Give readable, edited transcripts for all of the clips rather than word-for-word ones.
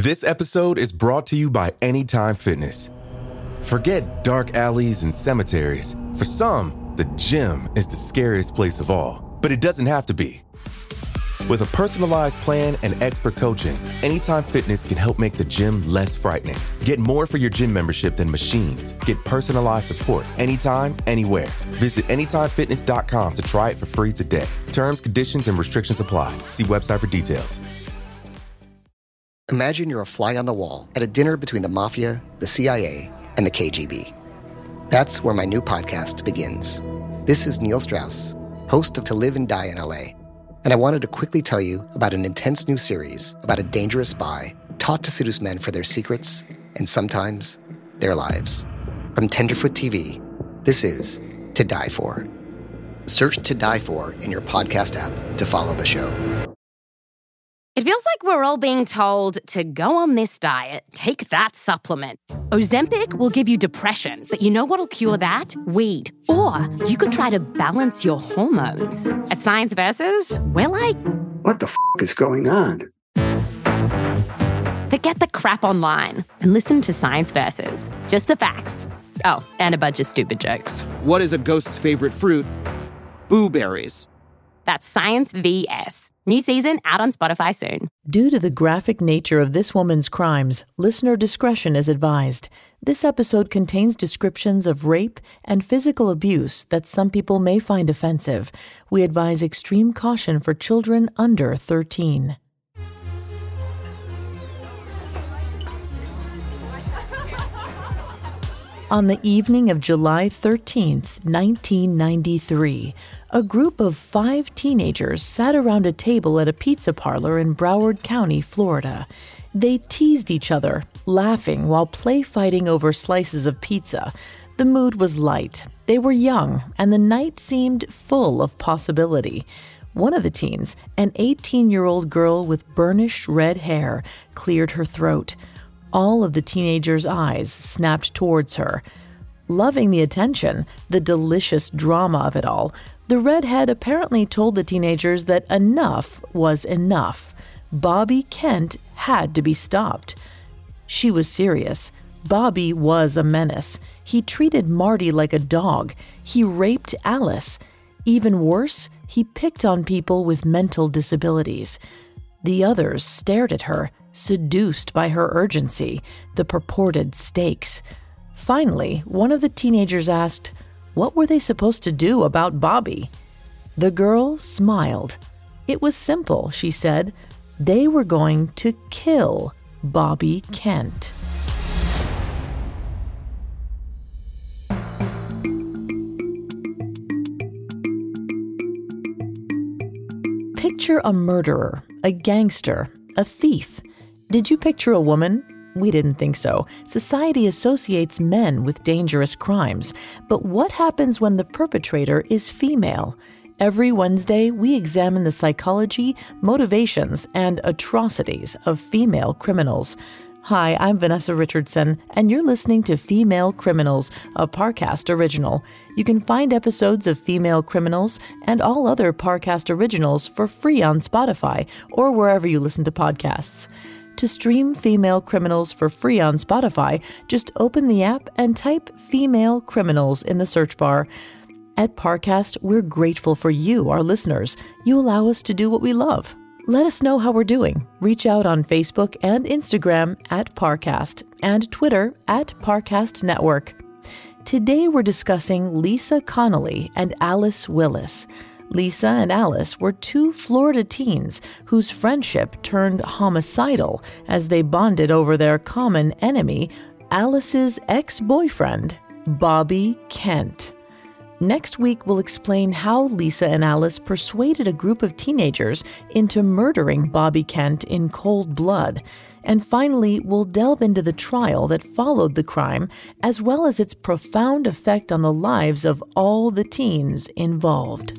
This episode is brought to you by Anytime Fitness. Forget dark alleys and cemeteries. For some, the gym is the scariest place of all, but it doesn't have to be. With a personalized plan and expert coaching, Anytime Fitness can help make the gym less frightening. Get more for your gym membership than machines. Get personalized support anytime, anywhere. Visit AnytimeFitness.com to try it for free today. Terms, conditions, and restrictions apply. See website for details. Imagine you're a fly on the wall at a dinner between the Mafia, the CIA, and the KGB. That's where my new podcast begins. This is Neil Strauss, host of To Live and Die in LA. And I wanted to quickly tell you about an intense new series about a dangerous spy taught to seduce men for their secrets and sometimes their lives. From Tenderfoot TV, this is To Die For. Search To Die For in your podcast app to follow the show. It feels like we're all being told to go on this diet, take that supplement. Ozempic will give you depression, but you know what'll cure that? Weed. Or you could try to balance your hormones. At Science Versus, we're like, what the is going on? Forget the crap online and listen to Science Versus. Just the facts. Oh, and a bunch of stupid jokes. What is a ghost's favorite fruit? Blueberries. That's Science VS. New season out on Spotify soon. Due to the graphic nature of this woman's crimes, listener discretion is advised. This episode contains descriptions of rape and physical abuse that some people may find offensive. We advise extreme caution for children under 13. On the evening of July 13th, 1993, a group of 5 teenagers sat around a table at a pizza parlor in Broward County, Florida. They teased each other, laughing while play-fighting over slices of pizza. The mood was light. They were young, and the night seemed full of possibility. One of the teens, an 18-year-old girl with burnished red hair, cleared her throat. All of the teenagers' eyes snapped towards her. Loving the attention, the delicious drama of it all, the redhead apparently told the teenagers that enough was enough. Bobby Kent had to be stopped. She was serious. Bobby was a menace. He treated Marty like a dog. He raped Alice. Even worse, he picked on people with mental disabilities. The others stared at her, seduced by her urgency, the purported stakes. Finally, one of the teenagers asked, what were they supposed to do about Bobby? The girl smiled. It was simple, she said. They were going to kill Bobby Kent. Picture a murderer, a gangster, a thief. Did you picture a woman? We didn't think so. Society associates men with dangerous crimes. But what happens when the perpetrator is female? Every Wednesday, we examine the psychology, motivations, and atrocities of female criminals. Hi, I'm Vanessa Richardson, and you're listening to Female Criminals, a Parcast original. You can find episodes of Female Criminals and all other Parcast originals for free on Spotify or wherever you listen to podcasts. To stream Female Criminals for free on Spotify, just open the app and type Female Criminals in the search bar. At Parcast, we're grateful for you, our listeners. You allow us to do what we love. Let us know how we're doing. Reach out on Facebook and Instagram at Parcast and Twitter at Parcast Network. Today we're discussing Lisa Connolly and Alice Willis. Lisa and Alice were 2 Florida teens whose friendship turned homicidal as they bonded over their common enemy, Alice's ex-boyfriend, Bobby Kent. Next week, we'll explain how Lisa and Alice persuaded a group of teenagers into murdering Bobby Kent in cold blood. And finally, we'll delve into the trial that followed the crime, as well as its profound effect on the lives of all the teens involved.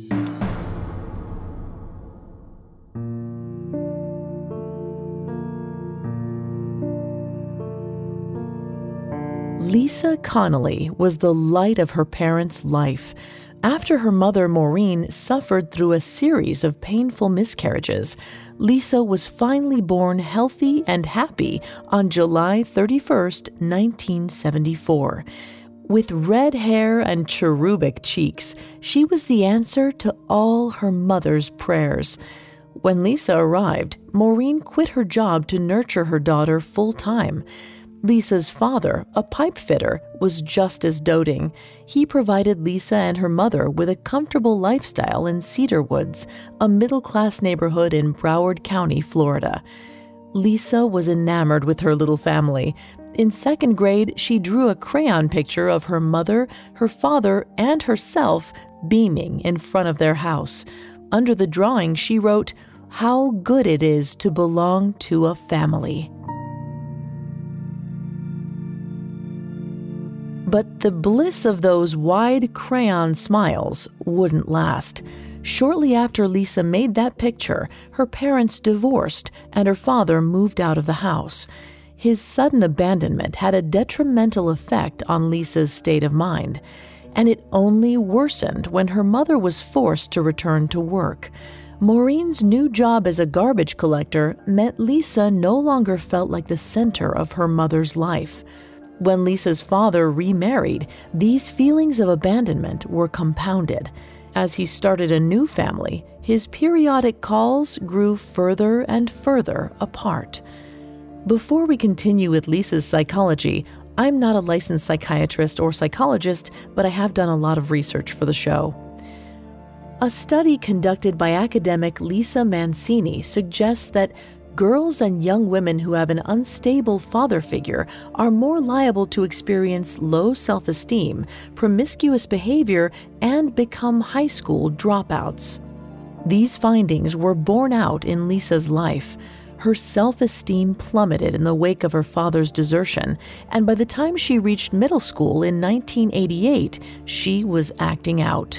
Lisa Connolly was the light of her parents' life. After her mother, Maureen, suffered through a series of painful miscarriages, Lisa was finally born healthy and happy on July 31st, 1974. With red hair and cherubic cheeks, she was the answer to all her mother's prayers. When Lisa arrived, Maureen quit her job to nurture her daughter full-time. Lisa's father, a pipe fitter, was just as doting. He provided Lisa and her mother with a comfortable lifestyle in Cedar Woods, a middle-class neighborhood in Broward County, Florida. Lisa was enamored with her little family. In second grade, she drew a crayon picture of her mother, her father, and herself beaming in front of their house. Under the drawing, she wrote, "How good it is to belong to a family." But the bliss of those wide crayon smiles wouldn't last. Shortly after Lisa made that picture, her parents divorced and her father moved out of the house. His sudden abandonment had a detrimental effect on Lisa's state of mind, and it only worsened when her mother was forced to return to work. Maureen's new job as a garbage collector meant Lisa no longer felt like the center of her mother's life. When Lisa's father remarried, these feelings of abandonment were compounded. As he started a new family, his periodic calls grew further and further apart. Before we continue with Lisa's psychology, I'm not a licensed psychiatrist or psychologist, but I have done a lot of research for the show. A study conducted by academic Lisa Mancini suggests that girls and young women who have an unstable father figure are more liable to experience low self-esteem, promiscuous behavior, and become high school dropouts. These findings were borne out in Lisa's life. Her self-esteem plummeted in the wake of her father's desertion, and by the time she reached middle school in 1988, she was acting out.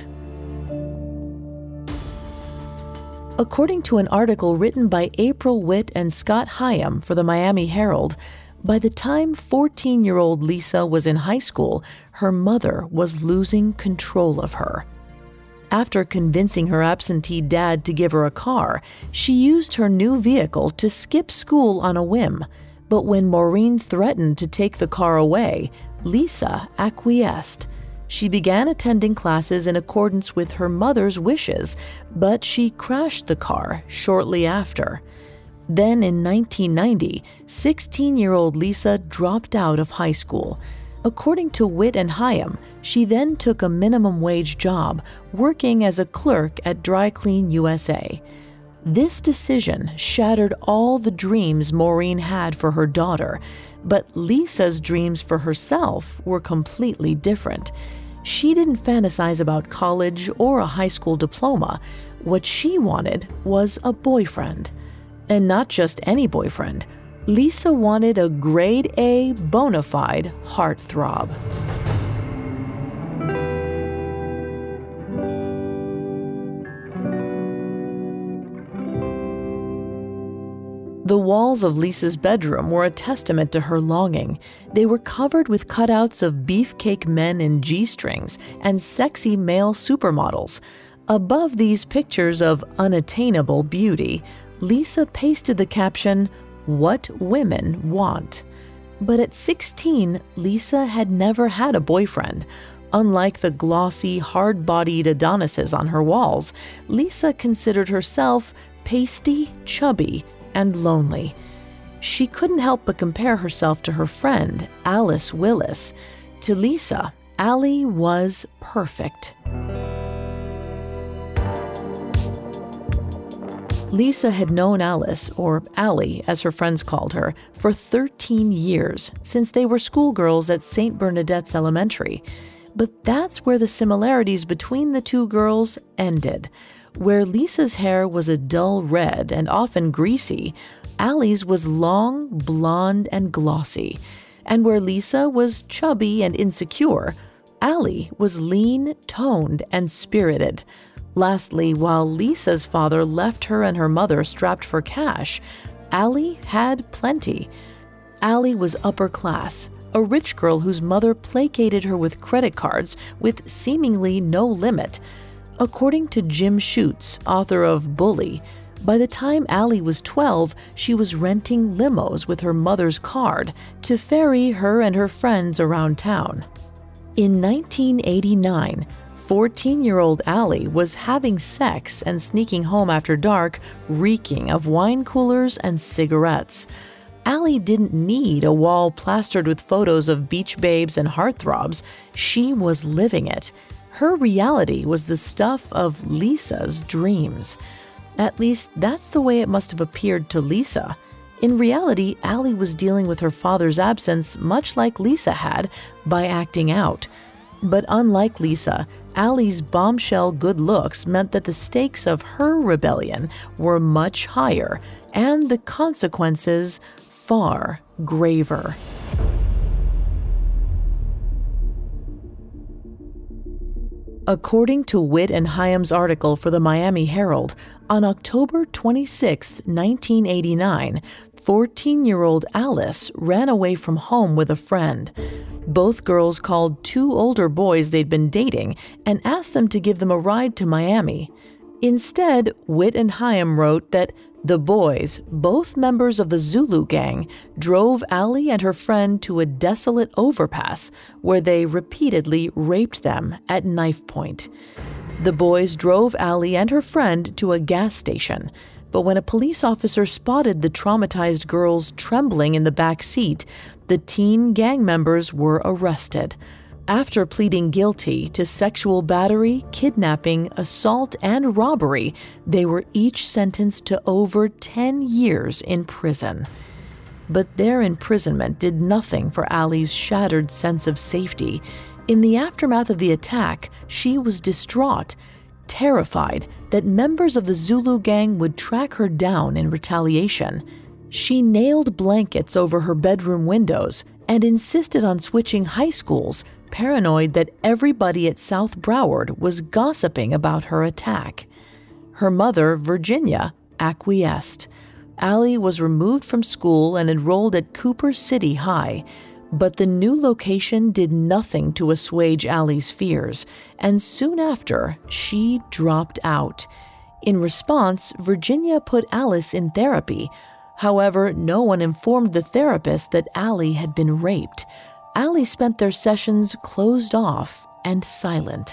According to an article written by April Witt and Scott Hyam for the Miami Herald, by the time 14-year-old Lisa was in high school, her mother was losing control of her. After convincing her absentee dad to give her a car, she used her new vehicle to skip school on a whim. But when Maureen threatened to take the car away, Lisa acquiesced. She began attending classes in accordance with her mother's wishes, but she crashed the car shortly after. Then in 1990, 16-year-old Lisa dropped out of high school. According to Witt and Hyam, she then took a minimum wage job, working as a clerk at Dry Clean USA. This decision shattered all the dreams Maureen had for her daughter, but Lisa's dreams for herself were completely different. She didn't fantasize about college or a high school diploma. What she wanted was a boyfriend. And not just any boyfriend. Lisa wanted a grade A bona fide heartthrob. The walls of Lisa's bedroom were a testament to her longing. They were covered with cutouts of beefcake men in G-strings and sexy male supermodels. Above these pictures of unattainable beauty, Lisa pasted the caption, "What women want." But at 16, Lisa had never had a boyfriend. Unlike the glossy, hard-bodied Adonises on her walls, Lisa considered herself pasty, chubby, and lonely. She couldn't help but compare herself to her friend, Alice Willis. To Lisa, Allie was perfect. Lisa had known Alice, or Allie as her friends called her, for 13 years, since they were schoolgirls at St. Bernadette's Elementary. But that's where the similarities between the two girls ended. Where Lisa's hair was a dull red and often greasy, Allie's was long, blonde, and glossy. And where Lisa was chubby and insecure, Allie was lean, toned, and spirited. Lastly, while Lisa's father left her and her mother strapped for cash, Allie had plenty. Allie was upper class, a rich girl whose mother placated her with credit cards with seemingly no limit. According to Jim Schutz, author of Bully, by the time Allie was 12, she was renting limos with her mother's card to ferry her and her friends around town. In 1989, 14-year-old Allie was having sex and sneaking home after dark, reeking of wine coolers and cigarettes. Allie didn't need a wall plastered with photos of beach babes and heartthrobs. She was living it. Her reality was the stuff of Lisa's dreams. At least, that's the way it must have appeared to Lisa. In reality, Allie was dealing with her father's absence much like Lisa had, by acting out. But unlike Lisa, Allie's bombshell good looks meant that the stakes of her rebellion were much higher, and the consequences far graver. According to Witt and Hyam's article for the Miami Herald, on October 26, 1989, 14-year-old Alice ran away from home with a friend. Both girls called two older boys they'd been dating and asked them to give them a ride to Miami. Instead, Witt and Hyam wrote that the boys, both members of the Zulu gang, drove Allie and her friend to a desolate overpass where they repeatedly raped them at knife point. The boys drove Allie and her friend to a gas station, but when a police officer spotted the traumatized girls trembling in the back seat, the teen gang members were arrested. After pleading guilty to sexual battery, kidnapping, assault, and robbery, they were each sentenced to over 10 years in prison. But their imprisonment did nothing for Allie's shattered sense of safety. In the aftermath of the attack, she was distraught, terrified that members of the Zulu gang would track her down in retaliation. She nailed blankets over her bedroom windows and insisted on switching high schools, paranoid that everybody at South Broward was gossiping about her attack. Her mother, Virginia, acquiesced. Allie was removed from school and enrolled at Cooper City High, but the new location did nothing to assuage Allie's fears, and soon after, she dropped out. In response, Virginia put Alice in therapy. However, no one informed the therapist that Allie had been raped. Allie spent their sessions closed off and silent.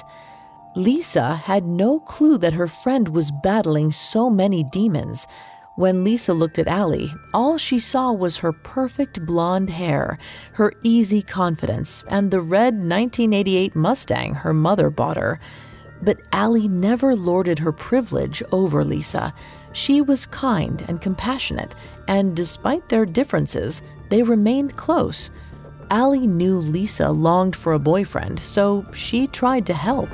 Lisa had no clue that her friend was battling so many demons. When Lisa looked at Allie, all she saw was her perfect blonde hair, her easy confidence, and the red 1988 Mustang her mother bought her. But Allie never lorded her privilege over Lisa. She was kind and compassionate, and despite their differences, they remained close. Allie knew Lisa longed for a boyfriend, so she tried to help.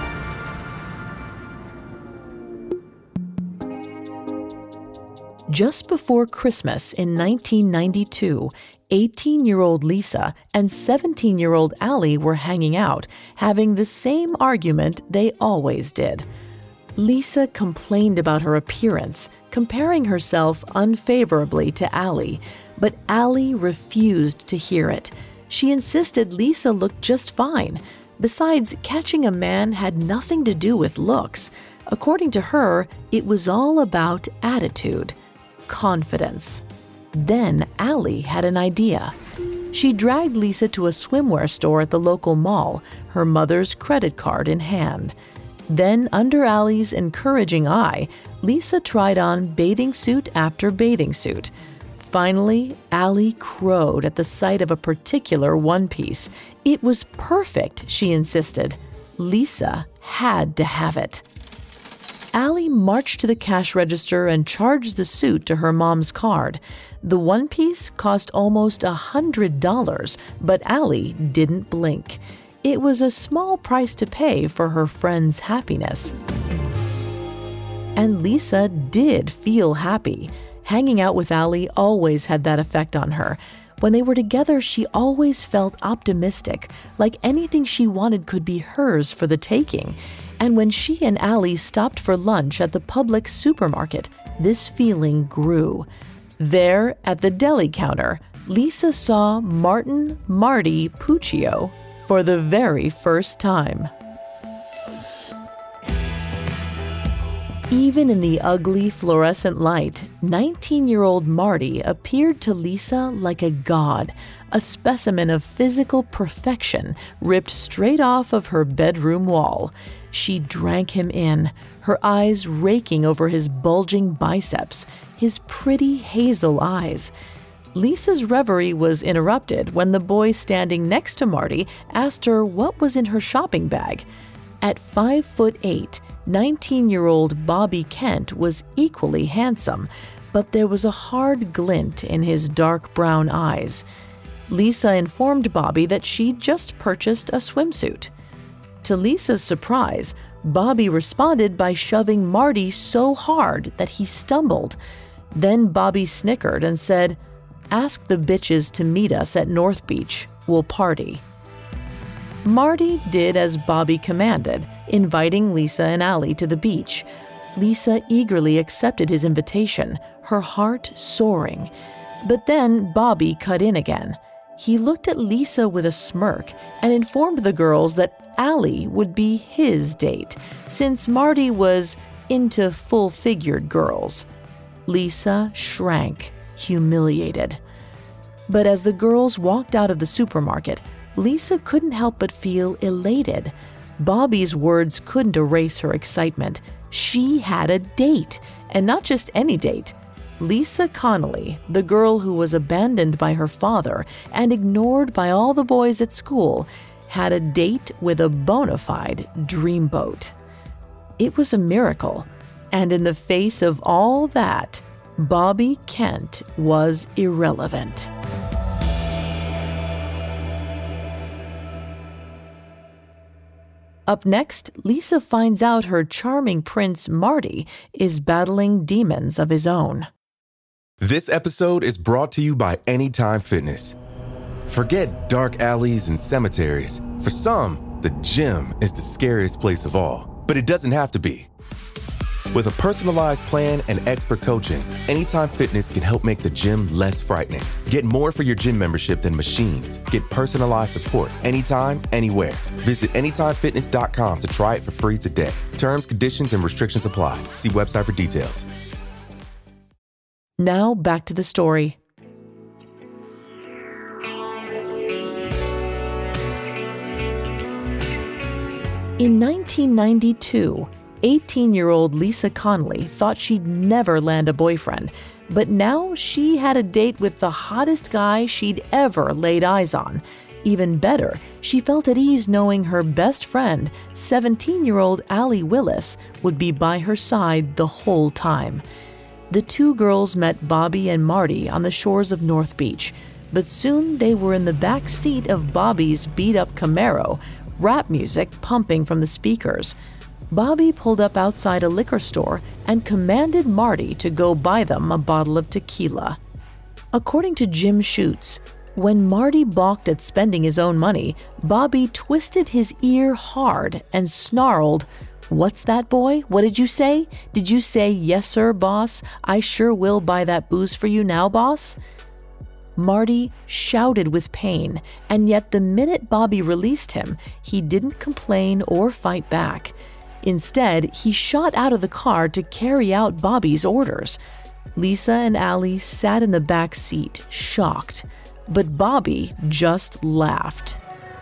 Just before Christmas in 1992, 18-year-old Lisa and 17-year-old Allie were hanging out, having the same argument they always did. Lisa complained about her appearance, comparing herself unfavorably to Allie, but Allie refused to hear it. She insisted Lisa looked just fine. Besides, catching a man had nothing to do with looks. According to her, it was all about attitude, confidence. Then Allie had an idea. She dragged Lisa to a swimwear store at the local mall, her mother's credit card in hand. Then, under Allie's encouraging eye, Lisa tried on bathing suit after bathing suit. Finally, Allie crowed at the sight of a particular one-piece. It was perfect, she insisted. Lisa had to have it. Allie marched to the cash register and charged the suit to her mom's card. The one-piece cost almost $100, but Allie didn't blink. It was a small price to pay for her friend's happiness. And Lisa did feel happy. Hanging out with Allie always had that effect on her. When they were together, she always felt optimistic, like anything she wanted could be hers for the taking. And when she and Allie stopped for lunch at the public supermarket, this feeling grew. There, at the deli counter, Lisa saw Martin Marty Puccio for the very first time. Even in the ugly fluorescent light, 19-year-old Marty appeared to Lisa like a god, a specimen of physical perfection ripped straight off of her bedroom wall. She drank him in, her eyes raking over his bulging biceps, his pretty hazel eyes. Lisa's reverie was interrupted when the boy standing next to Marty asked her what was in her shopping bag. At 5'8", 19-year-old Bobby Kent was equally handsome, but there was a hard glint in his dark brown eyes. Lisa informed Bobby that she'd just purchased a swimsuit. To Lisa's surprise, Bobby responded by shoving Marty so hard that he stumbled. Then Bobby snickered and said, "Ask the bitches to meet us at North Beach. We'll party." Marty did as Bobby commanded, inviting Lisa and Allie to the beach. Lisa eagerly accepted his invitation, her heart soaring. But then Bobby cut in again. He looked at Lisa with a smirk and informed the girls that Allie would be his date, since Marty was into full-figured girls. Lisa shrank, humiliated. But as the girls walked out of the supermarket, Lisa couldn't help but feel elated. Bobby's words couldn't erase her excitement. She had a date, and not just any date. Lisa Connolly, the girl who was abandoned by her father and ignored by all the boys at school, had a date with a bona fide dreamboat. It was a miracle, and in the face of all that, Bobby Kent was irrelevant. Up next, Lisa finds out her charming prince Marty is battling demons of his own. This episode is brought to you by Anytime Fitness. Forget dark alleys and cemeteries. For some, the gym is the scariest place of all, but it doesn't have to be. With a personalized plan and expert coaching, Anytime Fitness can help make the gym less frightening. Get more for your gym membership than machines. Get personalized support anytime, anywhere. Visit AnytimeFitness.com to try it for free today. Terms, conditions, and restrictions apply. See website for details. Now back to the story. In 1992, 18-year-old Lisa Connolly thought she'd never land a boyfriend, but now she had a date with the hottest guy she'd ever laid eyes on. Even better, she felt at ease knowing her best friend, 17-year-old Allie Willis, would be by her side the whole time. The two girls met Bobby and Marty on the shores of North Beach, but soon they were in the back seat of Bobby's beat-up Camaro, rap music pumping from the speakers. Bobby pulled up outside a liquor store and commanded Marty to go buy them a bottle of tequila. According to Jim Schutz, when Marty balked at spending his own money, Bobby twisted his ear hard and snarled, "What's that, boy? What did you say? Did you say, 'Yes, sir, boss? I sure will buy that booze for you now, boss?'" Marty shouted with pain, and yet the minute Bobby released him, he didn't complain or fight back. Instead, he shot out of the car to carry out Bobby's orders. Lisa and Allie sat in the back seat, shocked, but Bobby just laughed.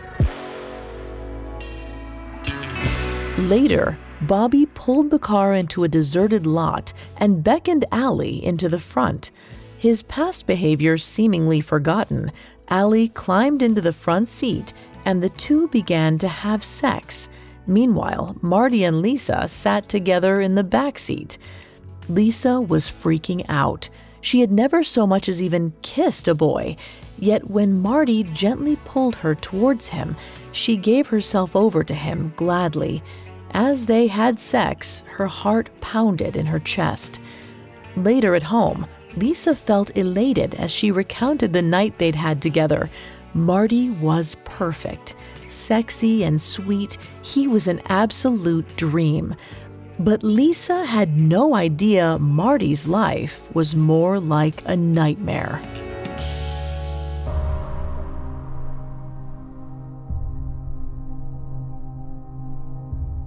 Later, Bobby pulled the car into a deserted lot and beckoned Allie into the front. His past behavior seemingly forgotten, Allie climbed into the front seat and the two began to have sex. Meanwhile, Marty and Lisa sat together in the back seat. Lisa was freaking out. She had never so much as even kissed a boy. Yet when Marty gently pulled her towards him, she gave herself over to him gladly. As they had sex, her heart pounded in her chest. Later at home, Lisa felt elated as she recounted the night they'd had together. Marty was perfect. Sexy and sweet, he was an absolute dream. But Lisa had no idea Marty's life was more like a nightmare.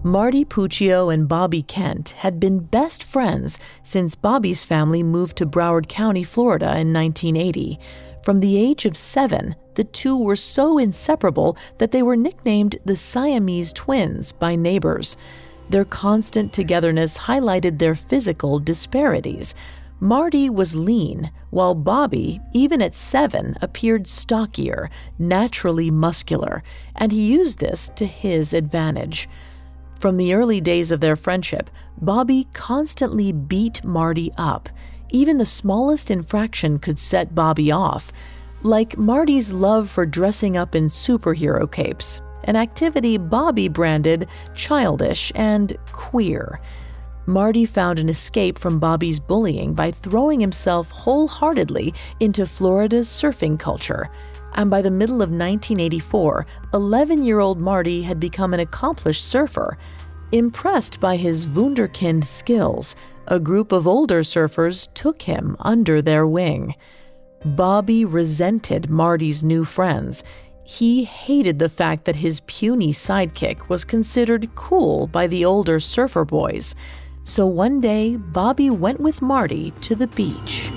Marty Puccio and Bobby Kent had been best friends since Bobby's family moved to Broward County, Florida in 1980. From the age of 7, the two were so inseparable that they were nicknamed the Siamese twins by neighbors. Their constant togetherness highlighted their physical disparities. Marty was lean, while Bobby, even at 7, appeared stockier, naturally muscular, and he used this to his advantage. From the early days of their friendship, Bobby constantly beat Marty up. Even the smallest infraction could set Bobby off, like Marty's love for dressing up in superhero capes, an activity Bobby branded childish and queer. Marty found an escape from Bobby's bullying by throwing himself wholeheartedly into Florida's surfing culture. And by the middle of 1984, 11-year-old Marty had become an accomplished surfer. Impressed by his wunderkind skills, a group of older surfers took him under their wing. Bobby resented Marty's new friends. He hated the fact that his puny sidekick was considered cool by the older surfer boys. So one day, Bobby went with Marty to the beach.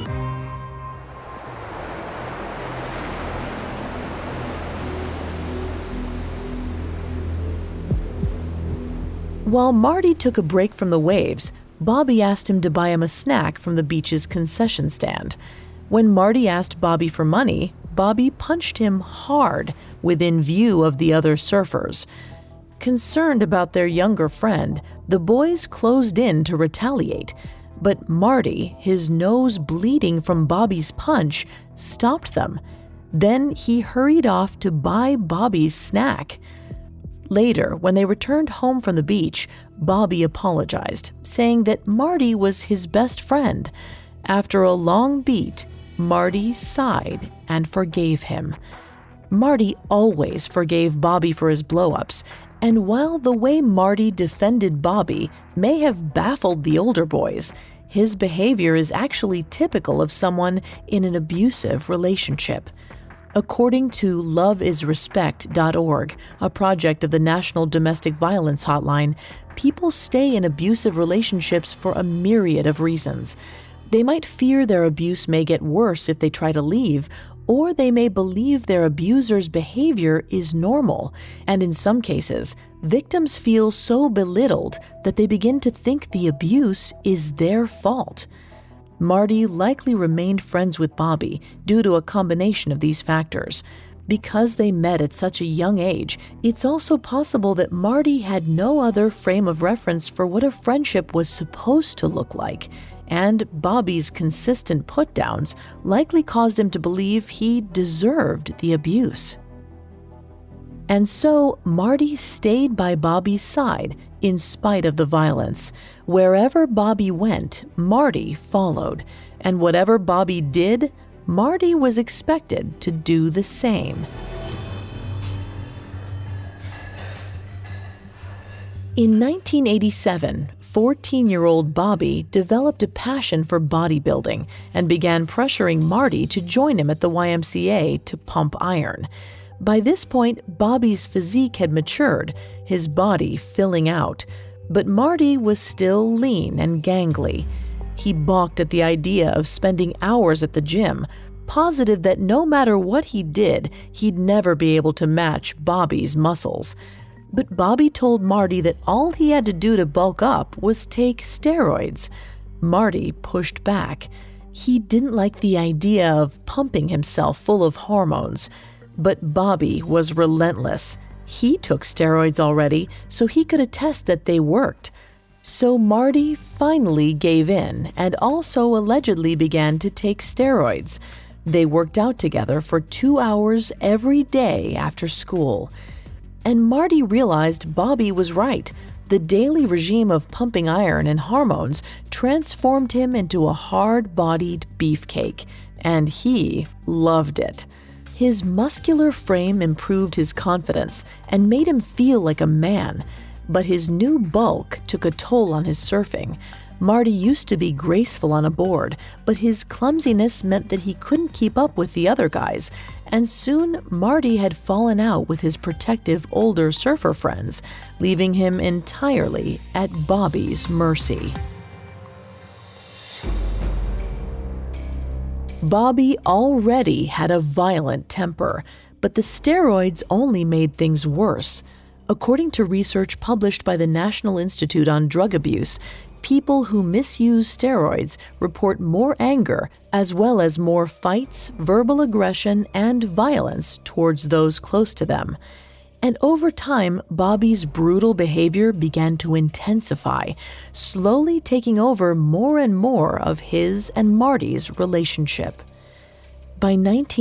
While Marty took a break from the waves, Bobby asked him to buy him a snack from the beach's concession stand. When Marty asked Bobby for money, Bobby punched him hard within view of the other surfers. Concerned about their younger friend, the boys closed in to retaliate, but Marty, his nose bleeding from Bobby's punch, stopped them. Then he hurried off to buy Bobby's snack. Later, when they returned home from the beach, Bobby apologized, saying that Marty was his best friend. After a long beat, Marty sighed and forgave him. Marty always forgave Bobby for his blow-ups, and while the way Marty defended Bobby may have baffled the older boys, his behavior is actually typical of someone in an abusive relationship. According to loveisrespect.org, a project of the National Domestic Violence Hotline, people stay in abusive relationships for a myriad of reasons. They might fear their abuse may get worse if they try to leave, or they may believe their abuser's behavior is normal, and in some cases, victims feel so belittled that they begin to think the abuse is their fault. Marty likely remained friends with Bobby due to a combination of these factors. Because they met at such a young age, it's also possible that Marty had no other frame of reference for what a friendship was supposed to look like, and Bobby's consistent put-downs likely caused him to believe he deserved the abuse. And so Marty stayed by Bobby's side in spite of the violence. Wherever Bobby went, Marty followed. And whatever Bobby did, Marty was expected to do the same. In 1987, 14-year-old Bobby developed a passion for bodybuilding and began pressuring Marty to join him at the YMCA to pump iron. By this point, Bobby's physique had matured, his body filling out, but Marty was still lean and gangly. He balked at the idea of spending hours at the gym, positive that no matter what he did, he'd never be able to match Bobby's muscles. But Bobby told Marty that all he had to do to bulk up was take steroids. Marty pushed back. He didn't like the idea of pumping himself full of hormones. But Bobby was relentless. He took steroids already, so he could attest that they worked. So Marty finally gave in and also allegedly began to take steroids. They worked out together for 2 hours every day after school. And Marty realized Bobby was right. The daily regime of pumping iron and hormones transformed him into a hard-bodied beefcake, and he loved it. His muscular frame improved his confidence and made him feel like a man, but his new bulk took a toll on his surfing. Marty used to be graceful on a board, but his clumsiness meant that he couldn't keep up with the other guys, and soon Marty had fallen out with his protective older surfer friends, leaving him entirely at Bobby's mercy. Bobby already had a violent temper, but the steroids only made things worse. According to research published by the National Institute on Drug Abuse, people who misuse steroids report more anger as well as more fights, verbal aggression, and violence towards those close to them. And over time, Bobby's brutal behavior began to intensify, slowly taking over more and more of his and Marty's relationship. By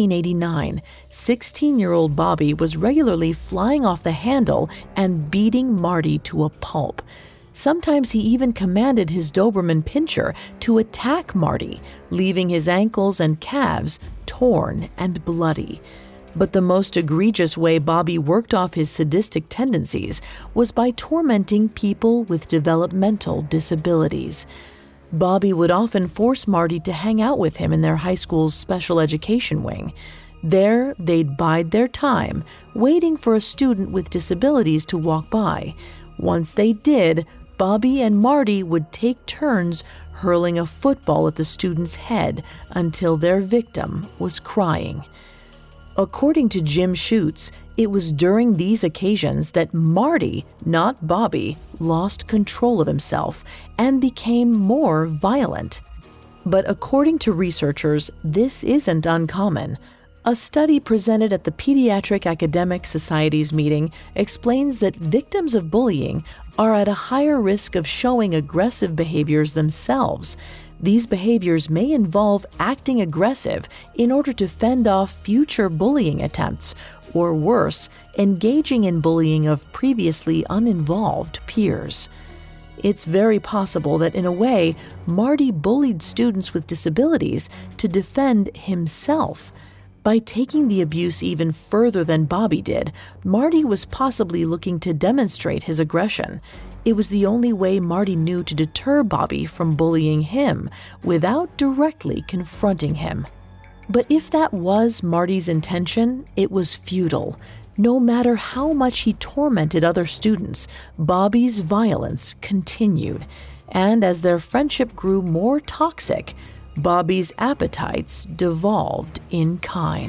1989, 16-year-old Bobby was regularly flying off the handle and beating Marty to a pulp. Sometimes he even commanded his Doberman Pinscher to attack Marty, leaving his ankles and calves torn and bloody. But the most egregious way Bobby worked off his sadistic tendencies was by tormenting people with developmental disabilities. Bobby would often force Marty to hang out with him in their high school's special education wing. There, they'd bide their time, waiting for a student with disabilities to walk by. Once they did, Bobby and Marty would take turns hurling a football at the student's head until their victim was crying. According to Jim Schutz, it was during these occasions that Marty, not Bobby, lost control of himself and became more violent. But according to researchers, this isn't uncommon. A study presented at the Pediatric Academic Society's meeting explains that victims of bullying are at a higher risk of showing aggressive behaviors themselves. These behaviors may involve acting aggressive in order to fend off future bullying attempts, or worse, engaging in bullying of previously uninvolved peers. It's very possible that in a way, Marty bullied students with disabilities to defend himself. By taking the abuse even further than Bobby did, Marty was possibly looking to demonstrate his aggression. It was the only way Marty knew to deter Bobby from bullying him without directly confronting him. But if that was Marty's intention, it was futile. No matter how much he tormented other students, Bobby's violence continued. And as their friendship grew more toxic, Bobby's appetites devolved in kind.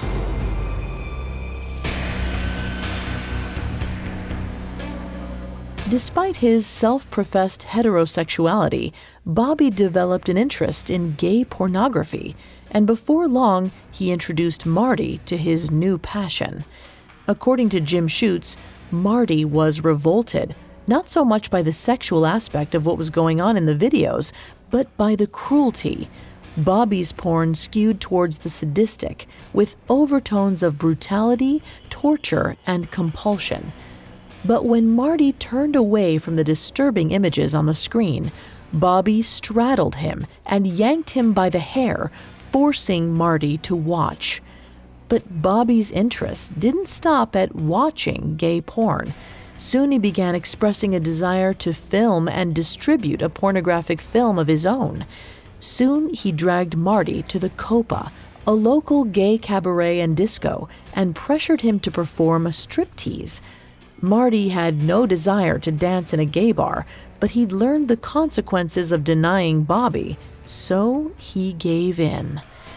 Despite his self-professed heterosexuality, Bobby developed an interest in gay pornography, and before long, he introduced Marty to his new passion. According to Jim Schutz, Marty was revolted, not so much by the sexual aspect of what was going on in the videos, but by the cruelty. Bobby's porn skewed towards the sadistic, with overtones of brutality, torture, and compulsion. But when Marty turned away from the disturbing images on the screen, Bobby straddled him and yanked him by the hair, forcing Marty to watch. But Bobby's interest didn't stop at watching gay porn. Soon he began expressing a desire to film and distribute a pornographic film of his own. Soon he dragged Marty to the Copa, a local gay cabaret and disco, and pressured him to perform a striptease. Marty had no desire to dance in a gay bar, but he'd learned the consequences of denying Bobby, so he gave in.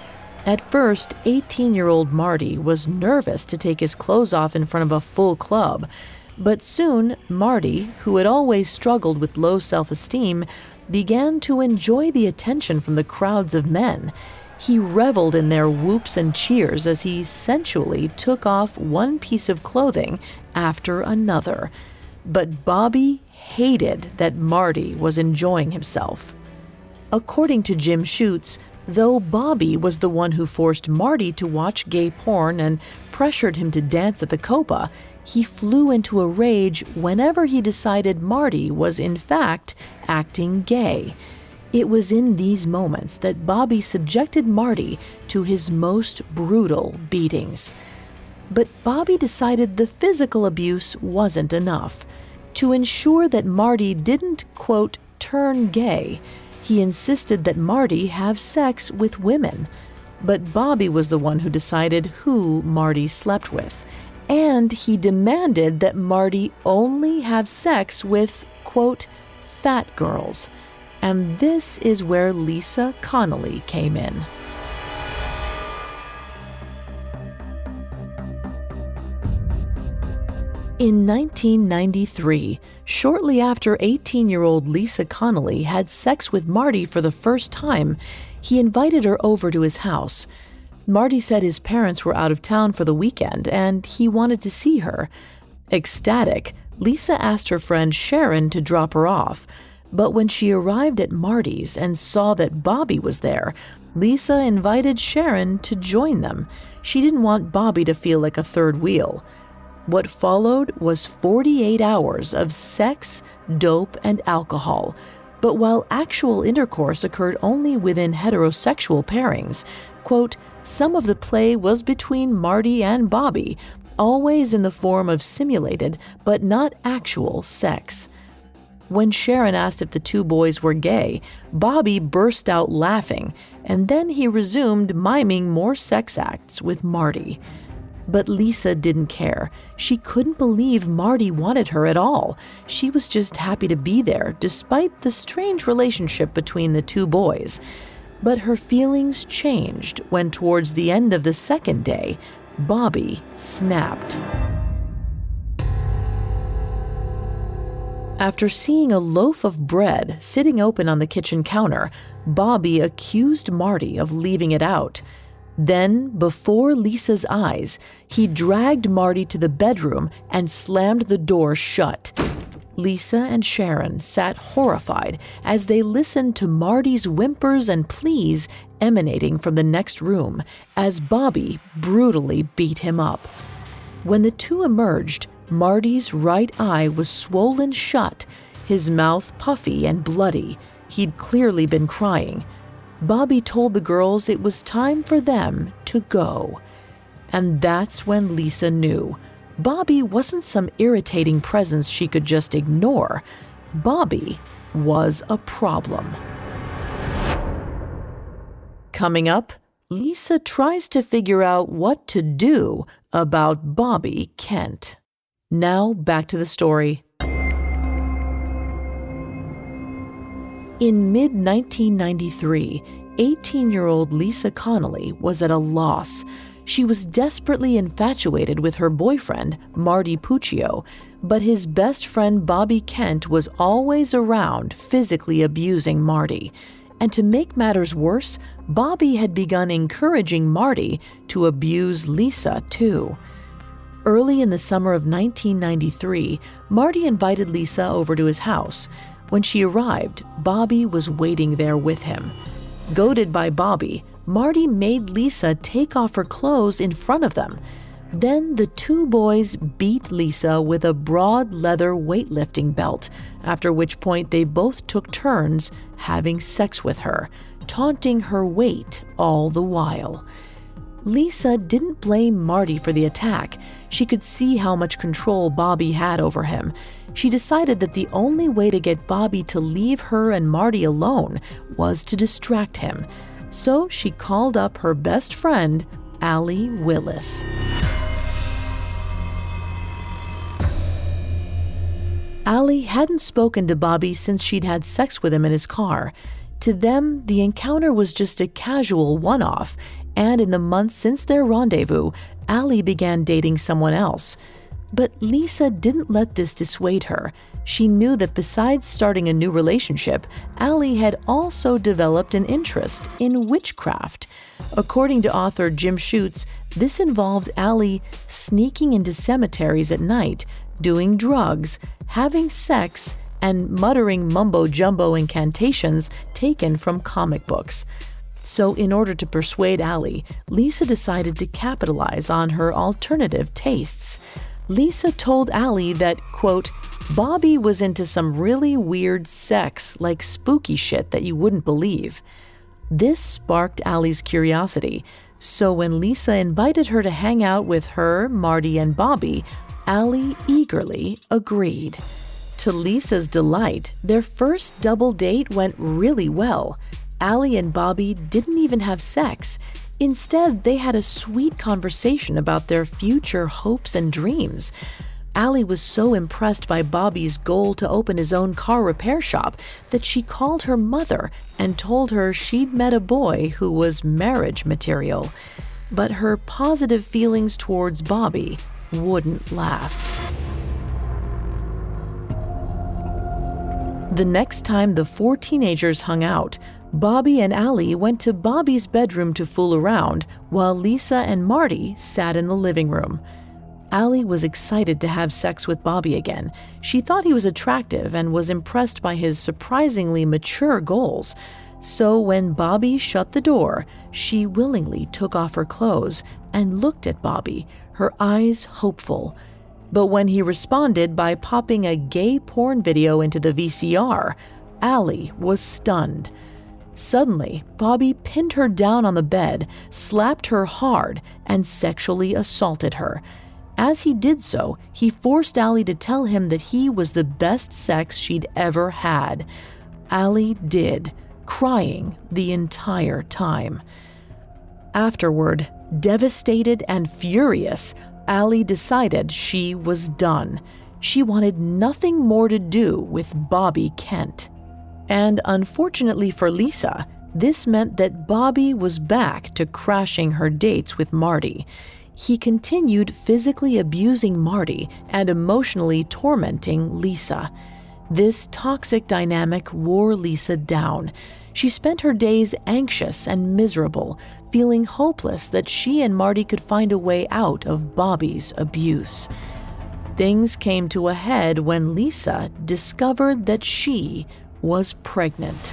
At first, 18-year-old Marty was nervous to take his clothes off in front of a full club. But soon, Marty, who had always struggled with low self-esteem, began to enjoy the attention from the crowds of men. He reveled in their whoops and cheers as he sensually took off one piece of clothing after another. But Bobby hated that Marty was enjoying himself. According to Jim Schutz, though Bobby was the one who forced Marty to watch gay porn and pressured him to dance at the Copa, he flew into a rage whenever he decided Marty was in fact acting gay. It was in these moments that Bobby subjected Marty to his most brutal beatings. But Bobby decided the physical abuse wasn't enough. To ensure that Marty didn't, quote, turn gay. He insisted that Marty have sex with women. But Bobby was the one who decided who Marty slept with. And he demanded that Marty only have sex with, quote, fat girls. And this is where Lisa Connolly came in. In 1993, shortly after 18-year-old Lisa Connolly had sex with Marty for the first time, he invited her over to his house. Marty said his parents were out of town for the weekend and he wanted to see her. Ecstatic, Lisa asked her friend Sharon to drop her off. But when she arrived at Marty's and saw that Bobby was there, Lisa invited Sharon to join them. She didn't want Bobby to feel like a third wheel. What followed was 48 hours of sex, dope, and alcohol. But while actual intercourse occurred only within heterosexual pairings, quote, some of the play was between Marty and Bobby, always in the form of simulated but not actual sex. When Sharon asked if the two boys were gay, Bobby burst out laughing, and then he resumed miming more sex acts with Marty. But Lisa didn't care. She couldn't believe Marty wanted her at all. She was just happy to be there, despite the strange relationship between the two boys. But her feelings changed when, towards the end of the second day, Bobby snapped. After seeing a loaf of bread sitting open on the kitchen counter, Bobby accused Marty of leaving it out. Then, before Lisa's eyes, he dragged Marty to the bedroom and slammed the door shut. Lisa and Sharon sat horrified as they listened to Marty's whimpers and pleas emanating from the next room as Bobby brutally beat him up. When the two emerged, Marty's right eye was swollen shut, his mouth puffy and bloody. He'd clearly been crying. Bobby told the girls it was time for them to go. And that's when Lisa knew. Bobby wasn't some irritating presence she could just ignore. Bobby was a problem. Coming up, Lisa tries to figure out what to do about Bobby Kent. Now back to the story. In mid-1993, 18-year-old Lisa Connolly was at a loss. She was desperately infatuated with her boyfriend, Marty Puccio, but his best friend Bobby Kent was always around, physically abusing Marty. And to make matters worse, Bobby had begun encouraging Marty to abuse Lisa, too. Early in the summer of 1993, Marty invited Lisa over to his house. When she arrived, Bobby was waiting there with him. Goaded by Bobby, Marty made Lisa take off her clothes in front of them. Then the two boys beat Lisa with a broad leather weightlifting belt, after which point they both took turns having sex with her, taunting her weight all the while. Lisa didn't blame Marty for the attack. She could see how much control Bobby had over him. She decided that the only way to get Bobby to leave her and Marty alone was to distract him. So she called up her best friend, Allie Willis. Allie hadn't spoken to Bobby since she'd had sex with him in his car. To them, the encounter was just a casual one-off, and in the months since their rendezvous, Allie began dating someone else. But Lisa didn't let this dissuade her. She knew that besides starting a new relationship, Allie had also developed an interest in witchcraft. According to author Jim Schutz, this involved Allie sneaking into cemeteries at night, doing drugs, having sex, and muttering mumbo-jumbo incantations taken from comic books. So in order to persuade Allie, Lisa decided to capitalize on her alternative tastes. Lisa told Allie that, quote, Bobby was into some really weird sex, like spooky shit that you wouldn't believe. This sparked Allie's curiosity, so when Lisa invited her to hang out with her, Marty, and Bobby, Allie eagerly agreed. To Lisa's delight, their first double date went really well. Allie and Bobby didn't even have sex. Instead, they had a sweet conversation about their future hopes and dreams. Allie was so impressed by Bobby's goal to open his own car repair shop that she called her mother and told her she'd met a boy who was marriage material. But her positive feelings towards Bobby wouldn't last. The next time the four teenagers hung out, Bobby and Allie went to Bobby's bedroom to fool around while Lisa and Marty sat in the living room. Allie was excited to have sex with Bobby again. She thought he was attractive and was impressed by his surprisingly mature goals. So when Bobby shut the door, she willingly took off her clothes and looked at Bobby, her eyes hopeful. But when he responded by popping a gay porn video into the VCR, Allie was stunned. Suddenly, Bobby pinned her down on the bed, slapped her hard, and sexually assaulted her. As he did so, he forced Allie to tell him that he was the best sex she'd ever had. Allie did, crying the entire time. Afterward, devastated and furious, Allie decided she was done. She wanted nothing more to do with Bobby Kent. And unfortunately for Lisa, this meant that Bobby was back to crashing her dates with Marty. He continued physically abusing Marty and emotionally tormenting Lisa. This toxic dynamic wore Lisa down. She spent her days anxious and miserable, feeling hopeless that she and Marty could find a way out of Bobby's abuse. Things came to a head when Lisa discovered that she was pregnant.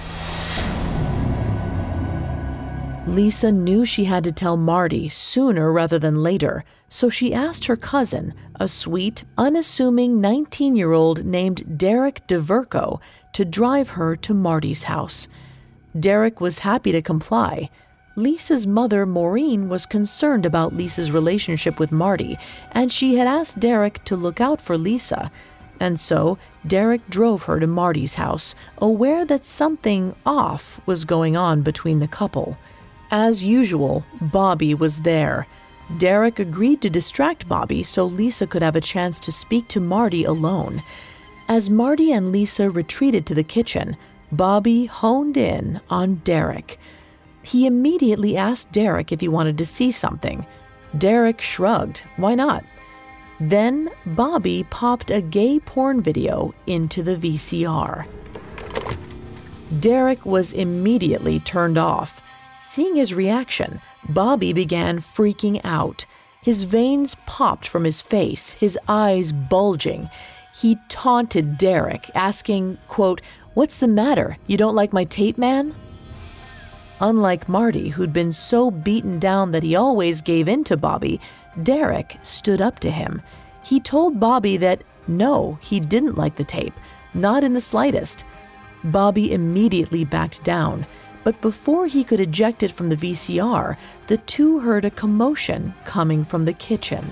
Lisa knew she had to tell Marty sooner rather than later, so she asked her cousin, a sweet, unassuming 19-year-old named Derek DeVerco, to drive her to Marty's house. Derek was happy to comply. Lisa's mother, Maureen, was concerned about Lisa's relationship with Marty, and she had asked Derek to look out for Lisa. And so, Derek drove her to Marty's house, aware that something off was going on between the couple. As usual, Bobby was there. Derek agreed to distract Bobby so Lisa could have a chance to speak to Marty alone. As Marty and Lisa retreated to the kitchen, Bobby honed in on Derek. He immediately asked Derek if he wanted to see something. Derek shrugged. Why not? Then Bobby popped a gay porn video into the VCR. Derek was immediately turned off. Seeing his reaction, Bobby began freaking out. His veins popped from his face, his eyes bulging. He taunted Derek, asking, quote, "What's the matter? You don't like my tape, man?" Unlike Marty, who'd been so beaten down that he always gave in to Bobby, Derek stood up to him. He told Bobby that, no, he didn't like the tape, not in the slightest. Bobby immediately backed down, but before he could eject it from the VCR, the two heard a commotion coming from the kitchen.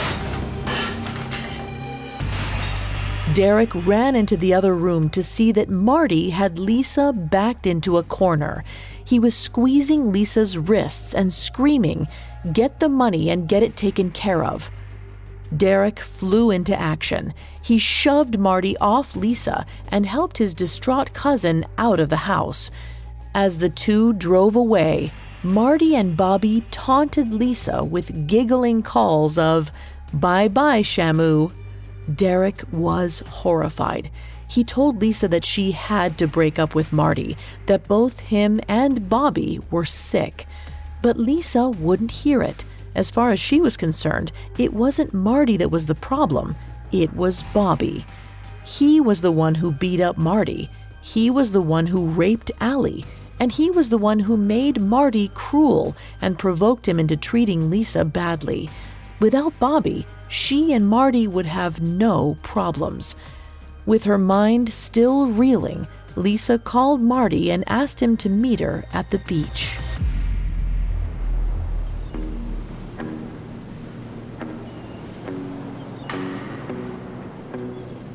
Derek ran into the other room to see that Marty had Lisa backed into a corner. He was squeezing Lisa's wrists and screaming, "Get the money and get it taken care of." Derek flew into action. He shoved Marty off Lisa and helped his distraught cousin out of the house. As the two drove away, Marty and Bobby taunted Lisa with giggling calls of, "Bye-bye, Shamu." Derek was horrified. He told Lisa that she had to break up with Marty, that both him and Bobby were sick. But Lisa wouldn't hear it. As far as she was concerned, it wasn't Marty that was the problem. It was Bobby. He was the one who beat up Marty. He was the one who raped Allie. And he was the one who made Marty cruel and provoked him into treating Lisa badly. Without Bobby, she and Marty would have no problems. With her mind still reeling, Lisa called Marty and asked him to meet her at the beach.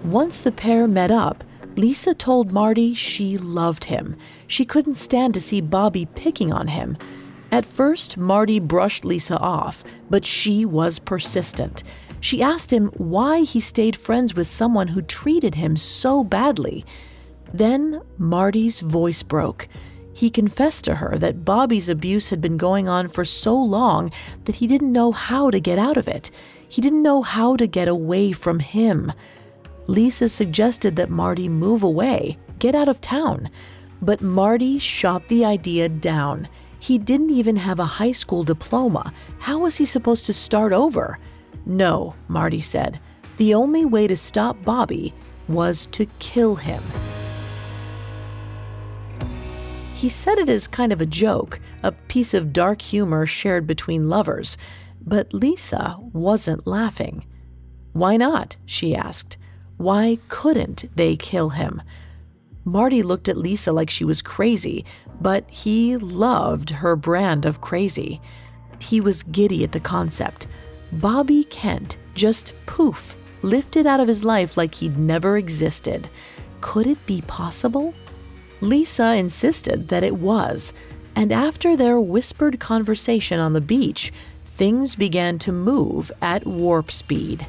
Once the pair met up, Lisa told Marty she loved him. She couldn't stand to see Bobby picking on him. At first, Marty brushed Lisa off, but she was persistent. She asked him why he stayed friends with someone who treated him so badly. Then Marty's voice broke. He confessed to her that Bobby's abuse had been going on for so long that he didn't know how to get out of it. He didn't know how to get away from him. Lisa suggested that Marty move away, get out of town. But Marty shot the idea down. He didn't even have a high school diploma. How was he supposed to start over? No, Marty said. The only way to stop Bobby was to kill him. He said it as kind of a joke, a piece of dark humor shared between lovers. But Lisa wasn't laughing. Why not? She asked. Why couldn't they kill him? Marty looked at Lisa like she was crazy, but he loved her brand of crazy. He was giddy at the concept. Bobby Kent just poof, lifted out of his life like he'd never existed. Could it be possible? Lisa insisted that it was, and after their whispered conversation on the beach, things began to move at warp speed.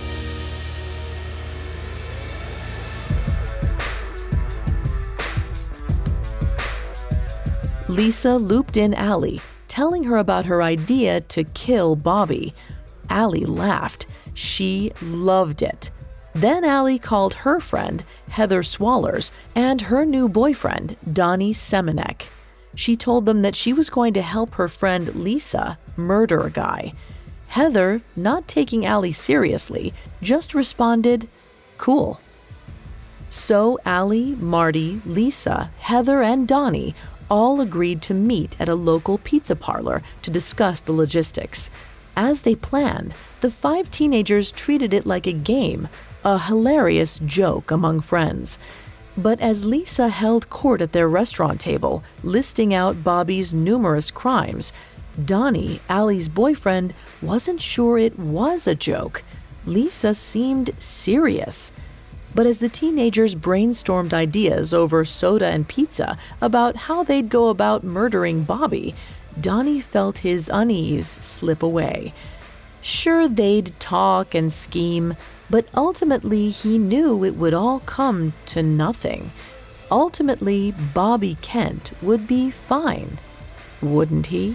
Lisa looped in Allie, telling her about her idea to kill Bobby. Allie laughed. She loved it. Then Allie called her friend, Heather Swallers, and her new boyfriend, Donnie Semenek. She told them that she was going to help her friend Lisa murder a guy. Heather, not taking Allie seriously, just responded, "Cool." So Allie, Marty, Lisa, Heather, and Donnie all agreed to meet at a local pizza parlor to discuss the logistics. As they planned, the 5 teenagers treated it like a game, a hilarious joke among friends. But as Lisa held court at their restaurant table, listing out Bobby's numerous crimes, Donnie, Allie's boyfriend, wasn't sure it was a joke. Lisa seemed serious. But as the teenagers brainstormed ideas over soda and pizza about how they'd go about murdering Bobby, Donnie felt his unease slip away. Sure, they'd talk and scheme, but ultimately he knew it would all come to nothing. Ultimately, Bobby Kent would be fine, wouldn't he?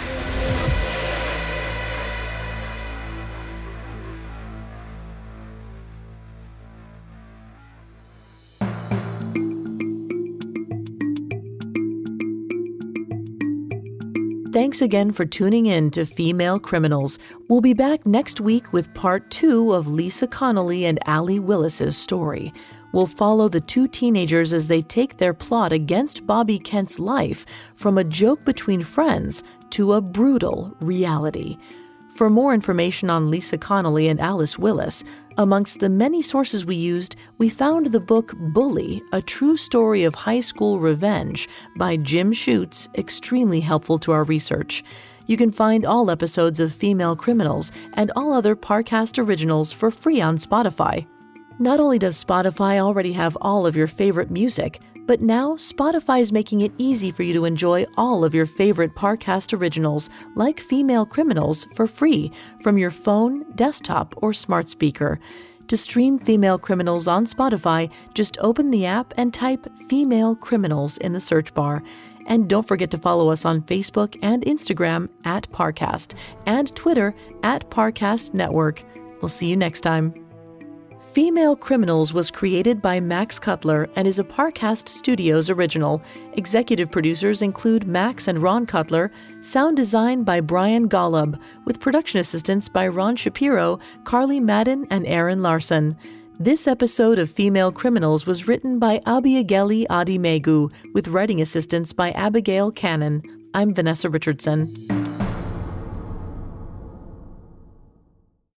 Thanks again for tuning in to Female Criminals. We'll be back next week with part 2 of Lisa Connolly and Allie Willis's story. We'll follow the 2 teenagers as they take their plot against Bobby Kent's life from a joke between friends to a brutal reality. For more information on Lisa Connolly and Alice Willis, amongst the many sources we used, we found the book Bully, A True Story of High School Revenge by Jim Schutz extremely helpful to our research. You can find all episodes of Female Criminals and all other Parcast originals for free on Spotify. Not only does Spotify already have all of your favorite music, but now Spotify is making it easy for you to enjoy all of your favorite Parcast originals, like Female Criminals, for free from your phone, desktop, or smart speaker. To stream Female Criminals on Spotify, just open the app and type Female Criminals in the search bar. And don't forget to follow us on Facebook and Instagram @Parcast and Twitter @Parcast Network. We'll see you next time. Female Criminals was created by Max Cutler and is a Parcast Studios original. Executive producers include Max and Ron Cutler, sound design by Brian Golub, with production assistance by Ron Shapiro, Carly Madden, and Aaron Larson. This episode of Female Criminals was written by Abiageli Adimegu, with writing assistance by Abigail Cannon. I'm Vanessa Richardson.